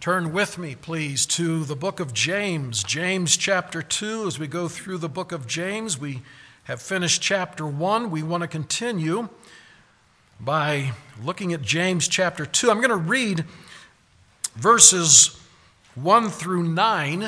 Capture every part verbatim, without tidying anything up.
Turn with me, please, to the book of James, James chapter two. As we go through the book of James, we have finished chapter one. We want to continue by looking at James chapter two. I'm going to read verses one through nine,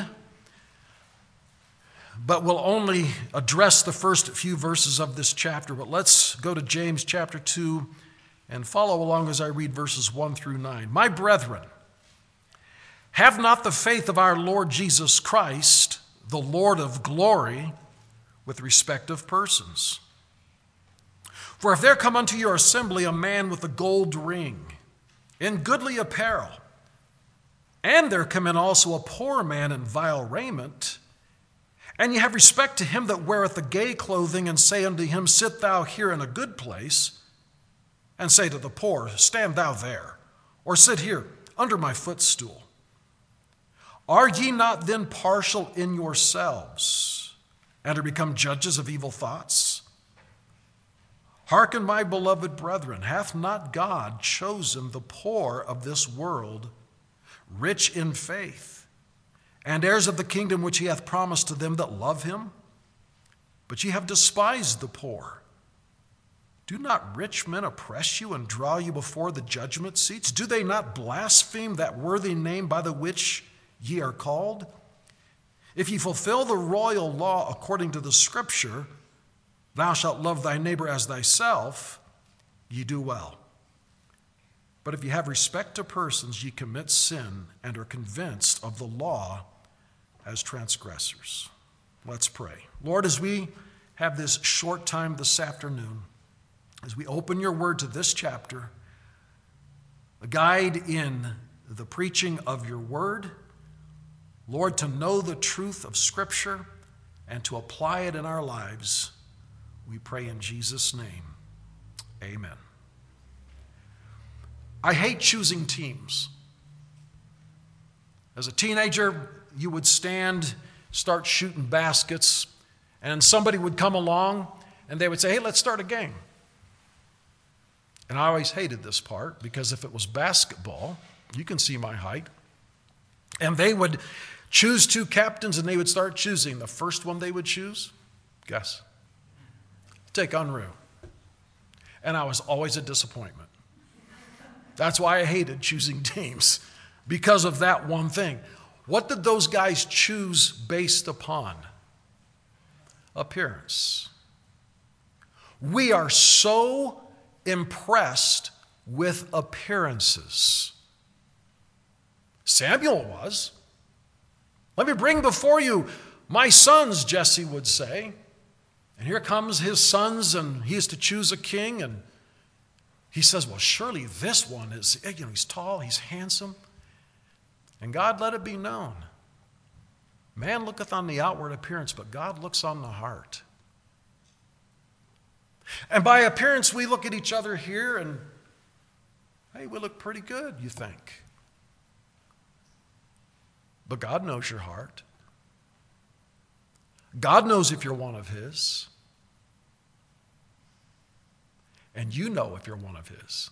but we'll only address the first few verses of this chapter. But let's go to James chapter two and follow along as I read verses one through nine. My brethren, have not the faith of our Lord Jesus Christ, the Lord of glory, with respect of persons. For if there come unto your assembly a man with a gold ring, in goodly apparel, and there come in also a poor man in vile raiment, and ye have respect to him that weareth the gay clothing, and say unto him, Sit thou here in a good place, and say to the poor, Stand thou there, or sit here under my footstool. Are ye not then partial in yourselves, and are become judges of evil thoughts? Hearken, my beloved brethren, hath not God chosen the poor of this world, rich in faith, and heirs of the kingdom which he hath promised to them that love him? But ye have despised the poor. Do not rich men oppress you and draw you before the judgment seats? Do they not blaspheme that worthy name by the which ye are called? If ye fulfill the royal law according to the scripture, thou shalt love thy neighbor as thyself, ye do well. But if ye have respect to persons, ye commit sin and are convinced of the law as transgressors. Let's pray. Lord, as we have this short time this afternoon, as we open your word to this chapter, a guide in the preaching of your word, Lord, to know the truth of Scripture and to apply it in our lives, we pray in Jesus' name. Amen. I hate choosing teams. As a teenager, you would stand, start shooting baskets, and somebody would come along and they would say, Hey, let's start a game. And I always hated this part because if it was basketball, you can see my height, and they would choose two captains, and they would start choosing. The first one they would choose, guess? Take Unruh. And I was always a disappointment. That's why I hated choosing teams, because of that one thing. What did those guys choose based upon? Appearance. We are so impressed with appearances. Samuel was. Let me bring before you my sons, Jesse would say. And here comes his sons, and he is to choose a king. And he says, well, surely this one is, you know, he's tall, he's handsome. And God let it be known. Man looketh on the outward appearance, but God looks on the heart. And by appearance, we look at each other here, and hey, we look pretty good, you think. But God knows your heart. God knows if you're one of His. And you know if you're one of His.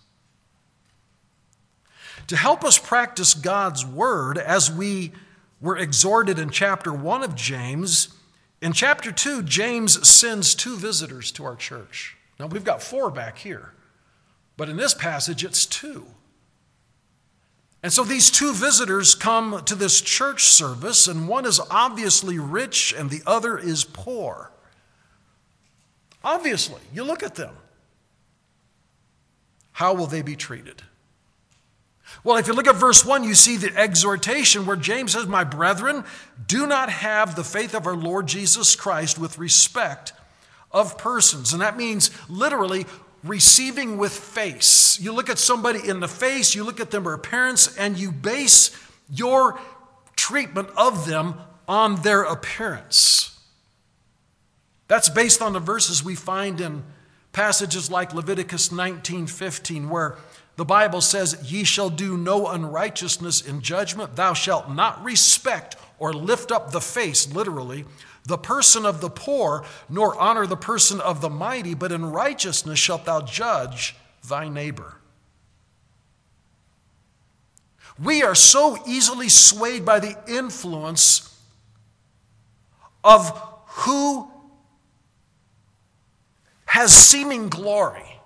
To help us practice God's Word, as we were exhorted in chapter one of James, in chapter two, James sends two visitors to our church. Now, we've got four back here, but in this passage, it's two. And so these two visitors come to this church service, and one is obviously rich and the other is poor. Obviously, you look at them. How will they be treated? Well, if you look at verse one, you see the exhortation where James says, My brethren, do not have the faith of our Lord Jesus Christ with respect of persons. And that means literally receiving with face. You look at somebody in the face, you look at their appearance, and you base your treatment of them on their appearance. That's based on the verses we find in passages like Leviticus nineteen fifteen, where the Bible says, Ye shall do no unrighteousness in judgment. Thou shalt not respect or lift up the face, literally, the person of the poor, nor honor the person of the mighty, but in righteousness shalt thou judge thy neighbor. We are so easily swayed by the influence of who has seeming glory.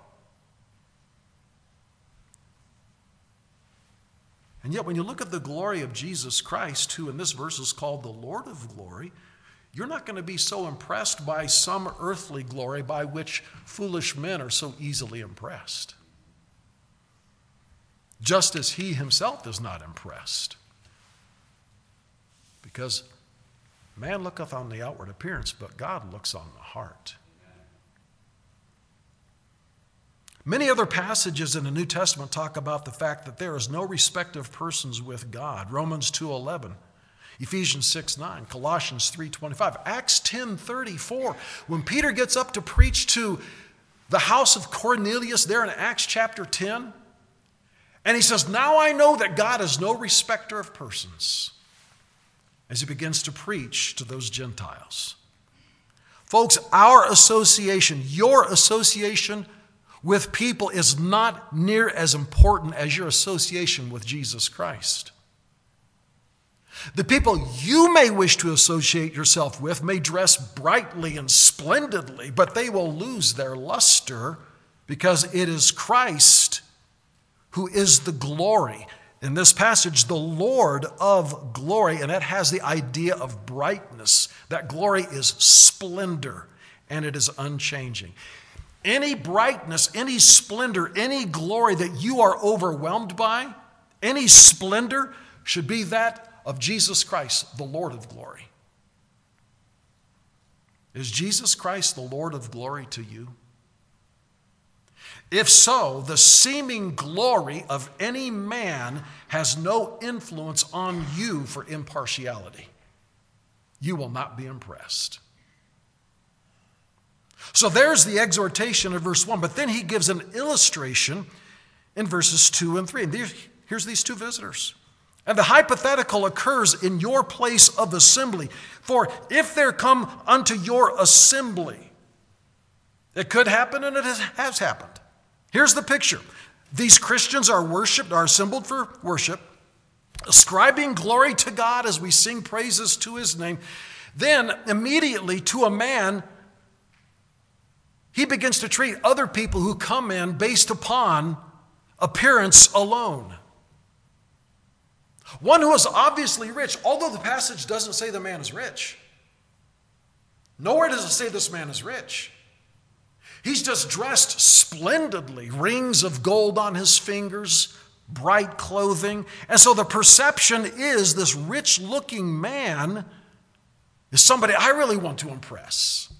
And yet when you look at the glory of Jesus Christ, who in this verse is called the Lord of glory, you're not going to be so impressed by some earthly glory by which foolish men are so easily impressed. Just as he himself is not impressed. Because man looketh on the outward appearance, but God looks on the heart. Many other passages in the New Testament talk about the fact that there is no respect of persons with God. Romans two eleven, Ephesians six nine, Colossians three twenty-five, Acts ten thirty-four. When Peter gets up to preach to the house of Cornelius there in Acts chapter ten, and he says, now I know that God is no respecter of persons, as he begins to preach to those Gentiles. Folks, our association, your association with people is not near as important as your association with Jesus Christ. The people you may wish to associate yourself with may dress brightly and splendidly, but they will lose their luster because it is Christ who is the glory. In this passage, the Lord of glory, and that has the idea of brightness. That glory is splendor, and it is unchanging. Any brightness, any splendor, any glory that you are overwhelmed by, any splendor should be that of Jesus Christ, the Lord of glory. Is Jesus Christ the Lord of glory to you? If so, the seeming glory of any man has no influence on you for impartiality. You will not be impressed. So there's the exhortation of verse one, but then he gives an illustration in verses two and three. And here's these two visitors. And the hypothetical occurs in your place of assembly. For if there come unto your assembly, it could happen and it has happened. Here's the picture. These Christians are worshiped, are assembled for worship, ascribing glory to God as we sing praises to his name. Then immediately to a man, he begins to treat other people who come in based upon appearance alone. One who is obviously rich, although the passage doesn't say the man is rich. Nowhere does it say this man is rich. He's just dressed splendidly, rings of gold on his fingers, bright clothing. And so the perception is this rich-looking man is somebody I really want to impress.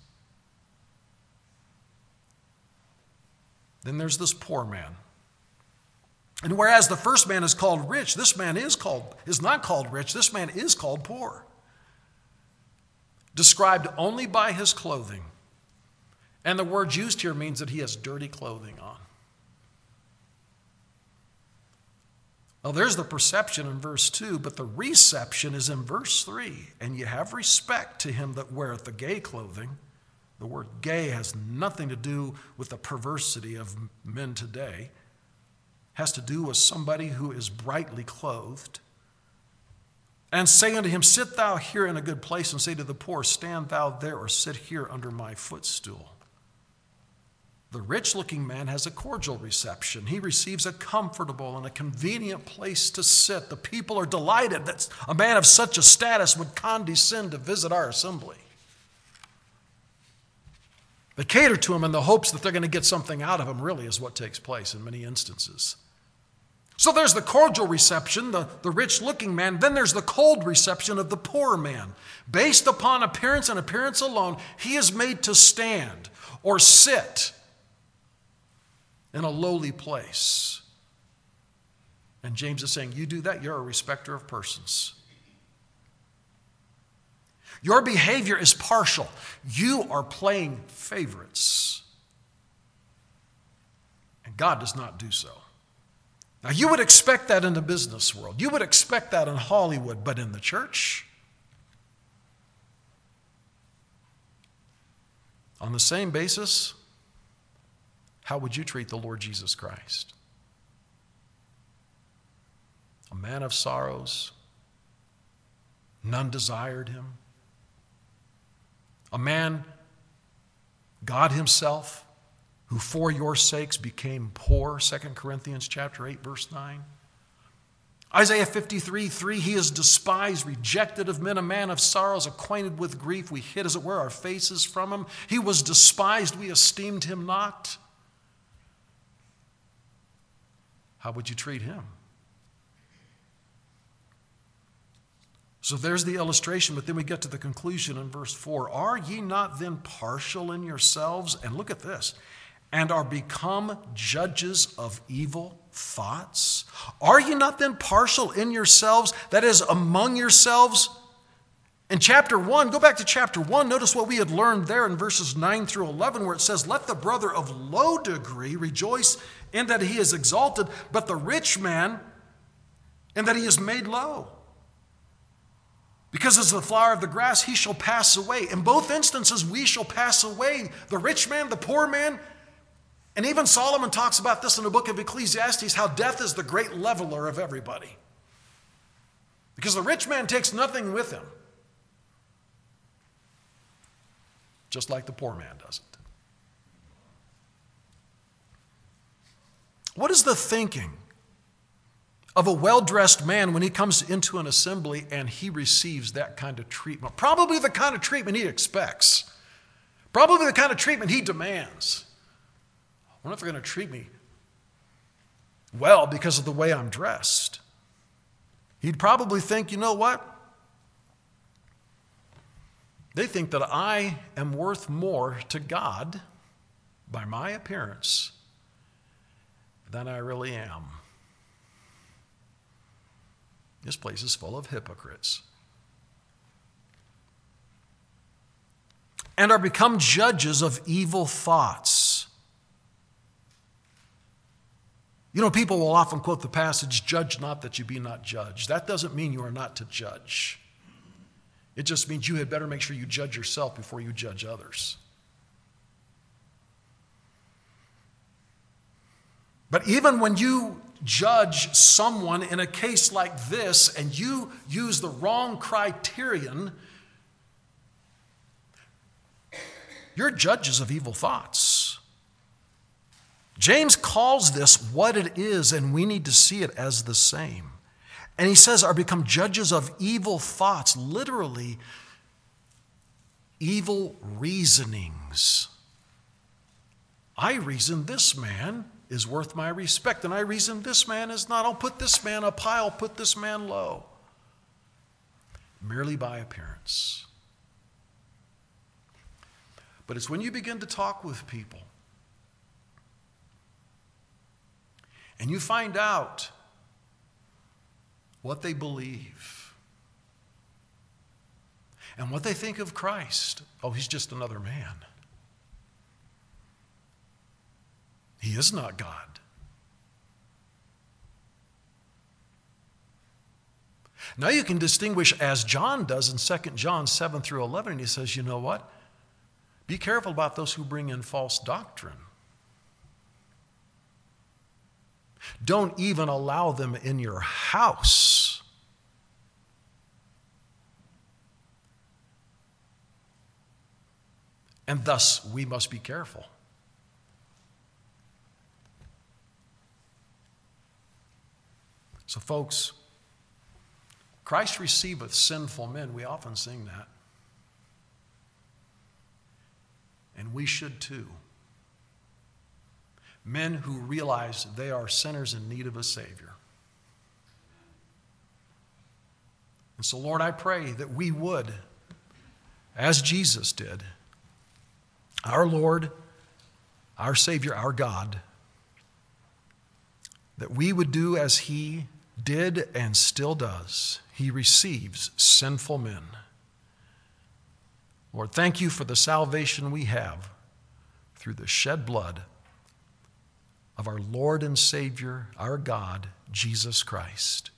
Then there's this poor man. And whereas the first man is called rich, this man is called is not called rich, this man is called poor. Described only by his clothing. And the word used here means that he has dirty clothing on. Well, there's the perception in verse two, but the reception is in verse three. And you have respect to him that weareth the gay clothing. The word gay has nothing to do with the perversity of men today. It has to do with somebody who is brightly clothed. And say unto him, sit thou here in a good place, and say to the poor, stand thou there, or sit here under my footstool. The rich-looking man has a cordial reception. He receives a comfortable and a convenient place to sit. The people are delighted that a man of such a status would condescend to visit our assembly. They cater to him in the hopes that they're going to get something out of him, really, is what takes place in many instances. So there's the cordial reception, the, the rich-looking man. Then there's the cold reception of the poor man. Based upon appearance and appearance alone, he is made to stand or sit in a lowly place. And James is saying, you do that, you're a respecter of persons. Your behavior is partial. You are playing favorites. And God does not do so. Now, you would expect that in the business world. You would expect that in Hollywood, but in the church? On the same basis, how would you treat the Lord Jesus Christ? a man of sorrows. None desired him. A man, God himself, who for your sakes became poor, Second Corinthians chapter eight, verse nine. Isaiah fifty-three, three, he is despised, rejected of men, a man of sorrows, acquainted with grief. We hid, as it were, our faces from him. He was despised, we esteemed him not. How would you treat him? So there's the illustration, but then we get to the conclusion in verse four. Are ye not then partial in yourselves? And look at this. And are become judges of evil thoughts? Are ye not then partial in yourselves, that is, among yourselves? In chapter one, go back to chapter one, notice what we had learned there in verses nine through eleven, where it says, let the brother of low degree rejoice in that he is exalted, but the rich man in that he is made low. Because as the flower of the grass, he shall pass away. In both instances, we shall pass away. The rich man, the poor man. And even Solomon talks about this in the book of Ecclesiastes, how death is the great leveler of everybody. Because the rich man takes nothing with him, just like the poor man doesn't. What is the thinking of a well-dressed man when he comes into an assembly and he receives that kind of treatment? Probably the kind of treatment he expects. Probably the kind of treatment he demands. I wonder if they're going to treat me well because of the way I'm dressed. He'd probably think, you know what? They think that I am worth more to God by my appearance than I really am. This place is full of hypocrites. And are become judges of evil thoughts. You know, people will often quote the passage, judge not that you be not judged. That doesn't mean you are not to judge. It just means you had better make sure you judge yourself before you judge others. But even when you judge someone in a case like this and you use the wrong criterion, you're judges of evil thoughts. James calls this what it is, and we need to see it as the same. And he says, are become judges of evil thoughts, literally, evil reasonings. I reason this man is worth my respect, and I reason this man is not. I'll put this man up high, I'll put this man low. Merely by appearance. But it's when you begin to talk with people and you find out what they believe and what they think of Christ. Oh, he's just another man. He is not God. Now you can distinguish, as John does in Second John seven through eleven, and he says, you know what? Be careful about those who bring in false doctrine. Don't even allow them in your house. And thus, we must be careful. So, folks, Christ receiveth sinful men. We often sing that. And we should too. Men who realize they are sinners in need of a Savior. And so, Lord, I pray that we would, as Jesus did, our Lord, our Savior, our God, that we would do as He did and still does. He receives sinful men. Lord, thank you for the salvation we have through the shed blood of our Lord and Savior, our God, Jesus Christ.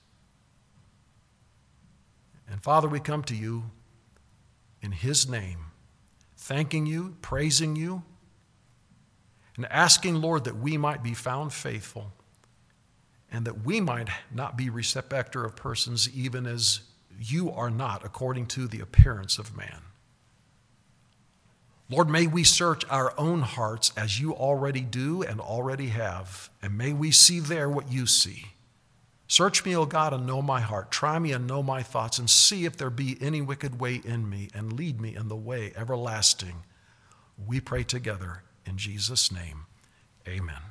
And Father, we come to you in His name, thanking you, praising you, and asking, Lord, that we might be found faithful and that we might not be respecter of persons, even as you are not, according to the appearance of man. Lord, may we search our own hearts as you already do and already have, and may we see there what you see. Search me, O God, and know my heart. Try me and know my thoughts, and see if there be any wicked way in me, and lead me in the way everlasting. We pray together in Jesus' name. Amen.